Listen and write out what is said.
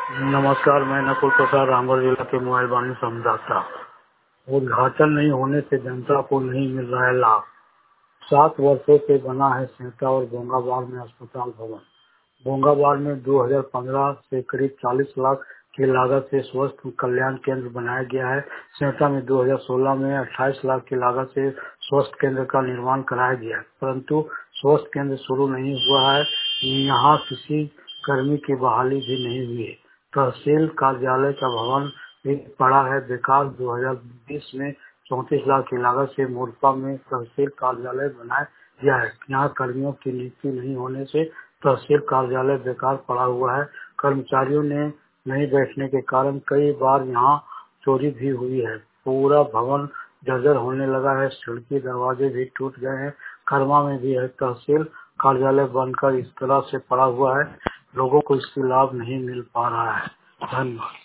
नमस्कार, मैं नकुल प्रसाद रामगढ़ जिला के मोबाइल वाणी संवाददाता। उद्घाटन नहीं होने से जनता को नहीं मिल रहा है लाभ। 7 वर्षों से बना है सेंटा और बोंगाबाड़ में अस्पताल भवन। बोंगाबाड़ में 2015 से करीब 40 लाख की लागत से स्वास्थ्य कल्याण केंद्र बनाया गया है। सेंटा में 2016 में 28 लाख की लागत से स्वास्थ्य केंद्र का निर्माण कराया गया है, परंतु स्वास्थ्य केंद्र शुरू नहीं हुआ है। यहाँ किसी कर्मी की बहाली भी नहीं हुई है। तहसील कार्यालय का भवन भी पड़ा है बेकार। 2020 में 34 लाख की लागत से मोरपा में तहसील कार्यालय बनाया गया है। यहाँ कर्मियों की नियुक्ति नहीं होने से तहसील कार्यालय बेकार पड़ा हुआ है। कर्मचारियों ने नहीं बैठने के कारण कई बार यहाँ चोरी भी हुई है। पूरा भवन जर्जर होने लगा है। खिड़की दरवाजे भी टूट गए हैं। खरमा में भी है। तहसील कार्यालय बनकर इस तरह से पड़ा हुआ है, लोगों को इसकी लाभ नहीं मिल पा रहा है। धन्यवाद।